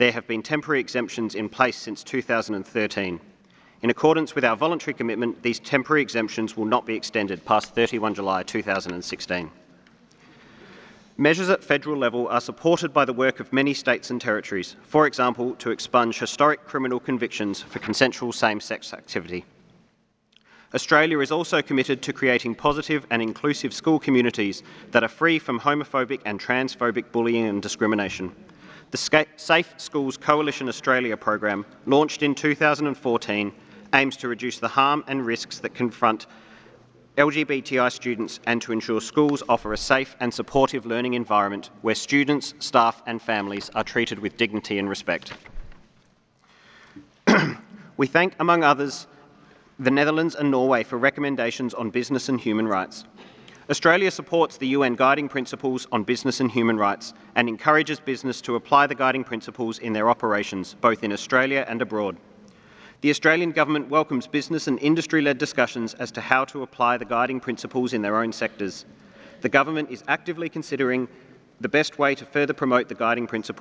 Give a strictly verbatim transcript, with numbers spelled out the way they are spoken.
there have been temporary exemptions in place since two thousand thirteen. In accordance with our voluntary commitment, these temporary exemptions will not be extended past thirty-first July two thousand sixteen. Measures at federal level are supported by the work of many states and territories, for example, to expunge historic criminal convictions for consensual same-sex activity. Australia is also committed to creating positive and inclusive school communities that are free from homophobic and transphobic bullying and discrimination. The Safe Schools Coalition Australia program, launched in two thousand fourteen, aims to reduce the harm and risks that confront L G B T I students and to ensure schools offer a safe and supportive learning environment where students, staff and families are treated with dignity and respect. We thank, among others, the Netherlands and Norway for recommendations on business and human rights. Australia supports the U N Guiding Principles on Business and Human Rights and encourages business to apply the Guiding Principles in their operations, both in Australia and abroad. The Australian Government welcomes business and industry-led discussions as to how to apply the Guiding Principles in their own sectors. The Government is actively considering the best way to further promote the Guiding Principles